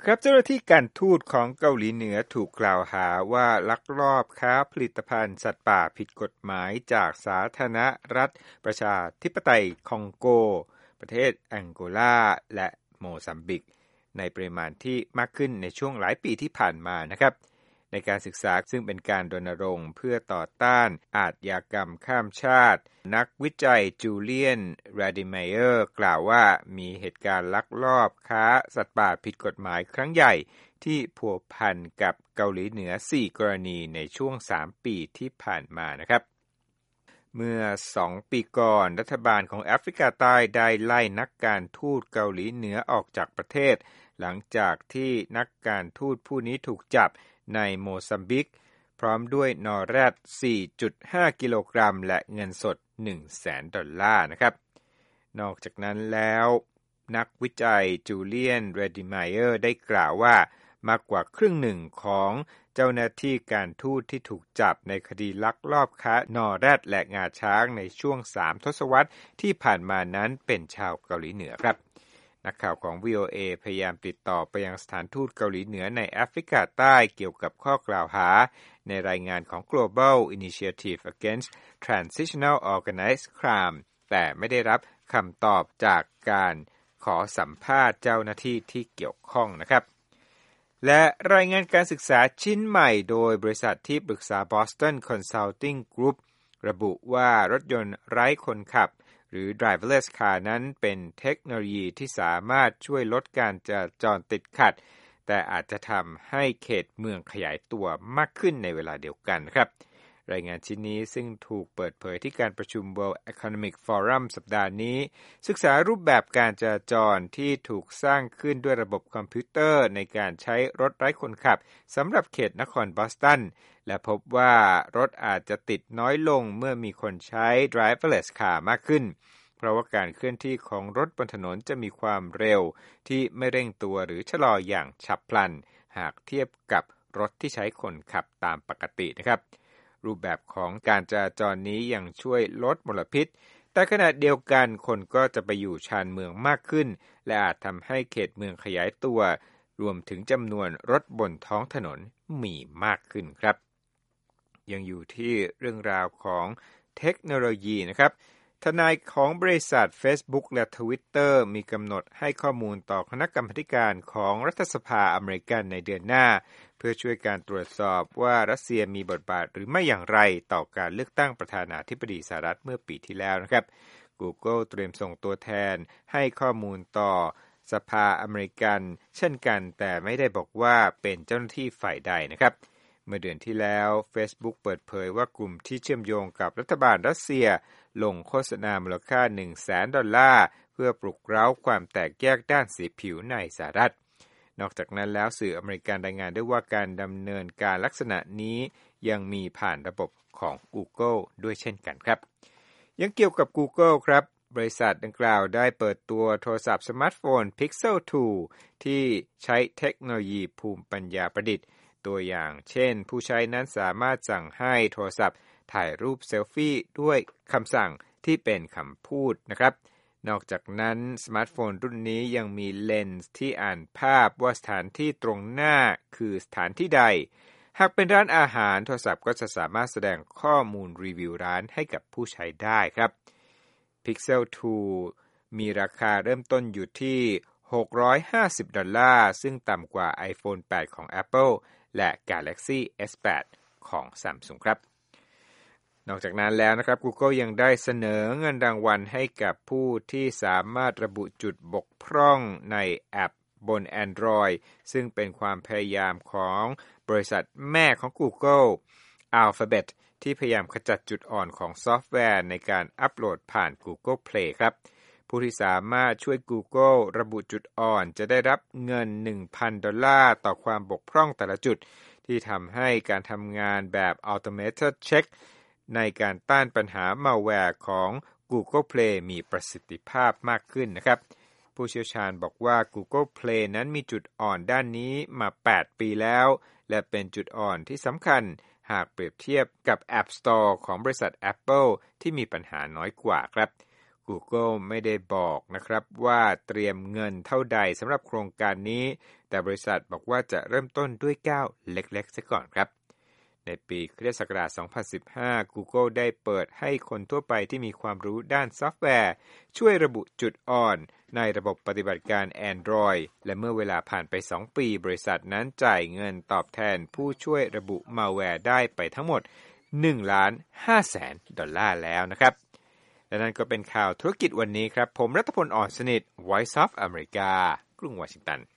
ครับเจ้าหน้าที่การทูตของเกาหลีเหนือถูกกล่าวหาว่าลักลอบค้าผลิตภัณฑ์สัตว์ป่าผิดกฎหมายจากสาธารณรัฐประชาธิปไตยคองโกประเทศแองโกลาและโมซัมบิกในปริมาณที่มากขึ้นในช่วงหลายปีที่ผ่านมานะครับในการศึกษาซึ่งเป็นการรณรงค์เพื่อต่อต้านอาชญากรรมข้ามชาตินักวิจัยจูเลียนแรดิเมเยอร์กล่าวว่ามีเหตุการณ์ลักลอบค้าสัตว์ป่าผิดกฎหมายครั้งใหญ่ที่พัวพันกับเกาหลีเหนือ4กรณีในช่วง3ปีที่ผ่านมานะครับเมื่อ2ปีก่อนรัฐบาลของแอฟริกาใต้ได้ไล่นักการทูตเกาหลีเหนือออกจากประเทศหลังจากที่นักการทูตผู้นี้ถูกจับในโมซัมบิกพร้อมด้วยนอแรด 4.5 กิโลกรัมและเงินสด $100,000 นะครับนอกจากนั้นแล้วนักวิจัยจูเลียนเรดิไมเออร์ได้กล่าวว่ามากกว่าครึ่งหนึ่งของเจ้าหน้าที่การทูตที่ถูกจับในคดีลักลอบค้านอแรดและงาช้างในช่วง3 ทศวรรษที่ผ่านมานั้นเป็นชาวเกาหลีเหนือครับนักข่าวของ VOA พยายามติดต่อไปยังสถานทูตเกาหลีเหนือในแอฟริกาใต้เกี่ยวกับข้อกล่าวหาในรายงานของ Global Initiative Against Transitional Organized Crime แต่ไม่ได้รับคำตอบจากการขอสัมภาษณ์เจ้าหน้าที่ที่เกี่ยวข้องนะครับและรายงานการศึกษาชิ้นใหม่โดยบริษัทที่ปรึกษา Boston Consulting Group ระบุว่ารถยนต์ไร้คนขับหรือ driverless car นั้นเป็นเทคโนโลยีที่สามารถช่วยลดการจราจรติดขัดแต่อาจจะทำให้เขตเมืองขยายตัวมากขึ้นในเวลาเดียวกันครับรายงานชิ้นนี้ซึ่งถูกเปิดเผยที่การประชุม World Economic Forum สัปดาห์นี้ศึกษารูปแบบการจราจรที่ถูกสร้างขึ้นด้วยระบบคอมพิวเตอร์ในการใช้รถไร้คนขับสำหรับเขตนครบอสตันและพบว่ารถอาจจะติดน้อยลงเมื่อมีคนใช้ driverless car มากขึ้นเพราะว่าการเคลื่อนที่ของรถบนถนนจะมีความเร็วที่ไม่เร่งตัวหรือชะลออย่างฉับพลันหากเทียบกับรถที่ใช้คนขับตามปกตินะครับรูปแบบของการจราจรนี้ยังช่วยลดมลพิษแต่ขณะเดียวกันคนก็จะไปอยู่ชานเมืองมากขึ้นและอาจทำให้เขตเมืองขยายตัวรวมถึงจำนวนรถบนท้องถนนมีมากขึ้นครับยังอยู่ที่เรื่องราวของเทคโนโลยีนะครับทนายของบริษัท Facebook และ Twitter มีกำหนดให้ข้อมูลต่อคณะกรรมาการของรัฐสภาอเมริกันในเดือนหน้าเพื่อช่วยการตรวจสอบว่ารัสเซียมีบทบาทหรือไม่อย่างไรต่อการเลือกตั้งประธานาธิบดีสหรัฐเมื่อปีที่แล้วนะครับ Google เตรียมส่งตัวแทนให้ข้อมูลต่อสภาอเมริกันเช่นกันแต่ไม่ได้บอกว่าเป็นเจ้าหน้าที่ฝ่ายใดนะครับเมื่อเดือนที่แล้ว Facebook เปิดเผยว่ากลุ่มที่เชื่อมโยงกับรัฐบาลรัสเซียลงโฆษณามูลค่า $100,000 เพื่อปลุกเร้าความแตกแยกด้านสีผิวในสหรัฐนอกจากนั้นแล้วสื่ออเมริกันรายงานด้วยว่าการดำเนินการลักษณะนี้ยังมีผ่านระบบของ Google ด้วยเช่นกันครับยังเกี่ยวกับ Google ครับบริษัทดังกล่าวได้เปิดตัวโทรศัพท์สมาร์ทโฟน Pixel 2 ที่ใช้เทคโนโลยีภูมิปัญญาประดิษฐ์ตัวอย่างเช่นผู้ใช้นั้นสามารถสั่งให้โทรศัพท์ถ่ายรูปเซลฟี่ด้วยคำสั่งที่เป็นคำพูดนะครับนอกจากนั้นสมาร์ทโฟนรุ่นนี้ยังมีเลนส์ที่อ่านภาพว่าสถานที่ตรงหน้าคือสถานที่ใดหากเป็นร้านอาหารโทรศัพท์ก็จะสามารถแสดงข้อมูลรีวิวร้านให้กับผู้ใช้ได้ครับ Pixel 2 มีราคาเริ่มต้นอยู่ที่$650ซึ่งต่ำกว่า iPhone 8 ของ Apple และ Galaxy S8 ของ Samsung ครับนอกจากนั้นแล้วนะครับ Google ยังได้เสนอเงินรางวัลให้กับผู้ที่สามารถระบุจุดบกพร่องในแอปบน Android ซึ่งเป็นความพยายามของบริษัทแม่ของ Google Alphabet ที่พยายามขจัดจุดอ่อนของซอฟต์แวร์ในการอัปโหลดผ่าน Google Play ครับผู้ที่สามารถช่วย Google ระบุจุดอ่อนจะได้รับเงิน $1,000 ต่อความบกพร่องแต่ละจุดที่ทำให้การทำงานแบบ Automated Check ในการต้านปัญหามัลแวร์ของ Google Play มีประสิทธิภาพมากขึ้นนะครับผู้เชี่ยวชาญบอกว่า Google Play นั้นมีจุดอ่อนด้านนี้มา8ปีแล้วและเป็นจุดอ่อนที่สำคัญหากเปรียบเทียบกับ App Store ของบริษัท Apple ที่มีปัญหาน้อยกว่าครับ Google ไม่ได้บอกนะครับว่าเตรียมเงินเท่าใดสำหรับโครงการนี้แต่บริษัทบอกว่าจะเริ่มต้นด้วยก้าวเล็กๆซะก่อนครับในปีค.ศ. 2015 Google ได้เปิดให้คนทั่วไปที่มีความรู้ด้านซอฟต์แวร์ช่วยระบุจุดอ่อนในระบบปฏิบัติการ Android และเมื่อเวลาผ่านไป2ปีบริษัทนั้นจ่ายเงินตอบแทนผู้ช่วยระบุมัลแวร์ได้ไปทั้งหมด $1.5 ล้านแล้วนะครับและนั่นก็เป็นข่าวธุรกิจวันนี้ครับผมรัตพล อ่อนสนิท Voice of America กรุงวอชิงตัน